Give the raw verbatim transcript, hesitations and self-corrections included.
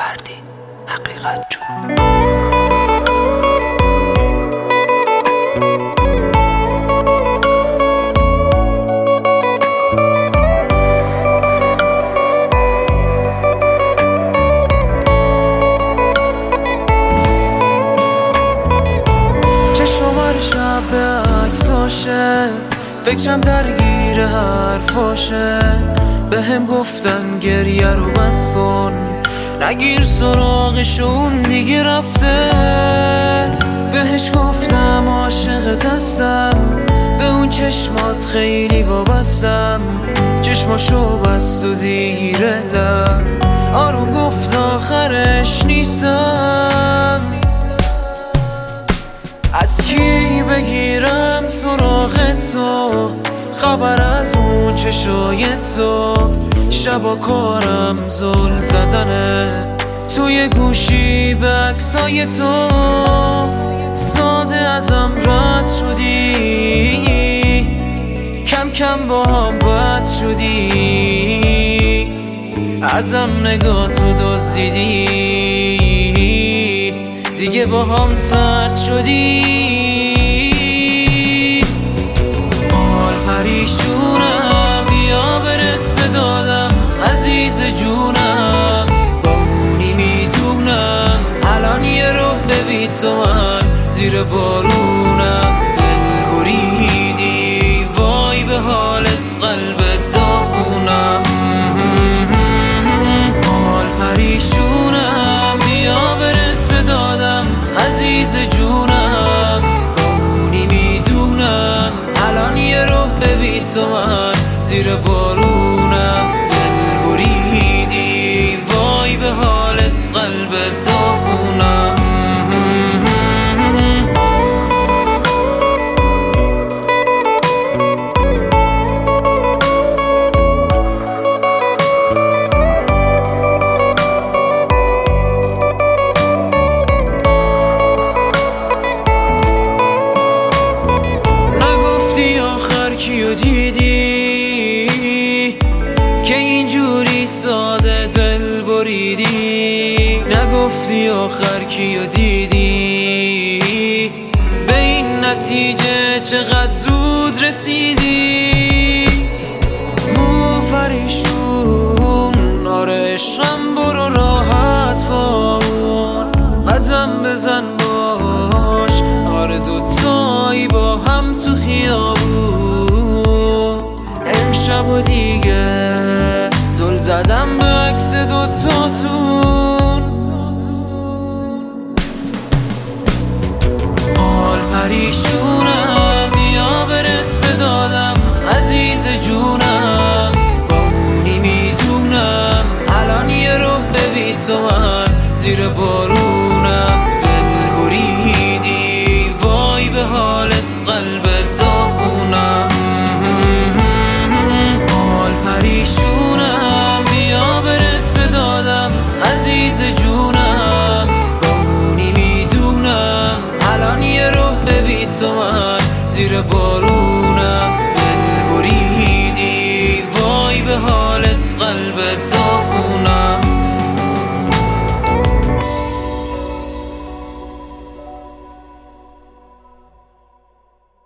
فردی حقیقت جون. شب به عکساشه فکرم درگیر حرفاشه، به هم گفتن گریه رو بس کن، نگیر سراغشون دیگه رفته. بهش گفتم عاشقت هستم، به اون چشمات خیلی وابستم. چشماشو بست و زیر لب آروم گفت آخرش نیستم. از کی بگیرم سراغ تو، خبر از اون چشای تو؟ شبا کارم زل زدنه توی گوشی به عکسای تو. ساده ازم رد شدی، کم کم با هم بد شدی، ازم نگاه تو دزدیدی، دیگه با هم سرد شدی. حال پریشونم، بیا برس به دادم عزیز جونم. با اونی میدونم الان یه رو ببین تو من زیر بارونم. دل بریدی وای به حالت قلبت داغونم. حال پریشونم، بیا برس به دادم عزیز جونم. با اونی میدونم الان یه رو ببین تو من زیر بارونم. دل بریدی وای به حالت قلبت داغونم. کیو دیدی که اینجوری ساده دل بریدی؟ نگفتی آخر کیو دیدی به این نتیجه چقدر زود رسیدی؟ مو پریشون آره عشقم، برو راحت باون قدم بزن باش، آره دوتایی با هم تو خیابون. امشب و دیگه زل زدم به عکس دوتاتون. حال پریشونم، بیا برس به دادم عزیز جونم. با اونی میدونم الان یه رو ببین تو من زیر بارونم. دل بریدی وای به حالت قلبت داغونم. حال پریشونم، بیا برس به دادم عزیز جونم. با اونی میدونم الان یه رو ببین تو من زیر بارونم.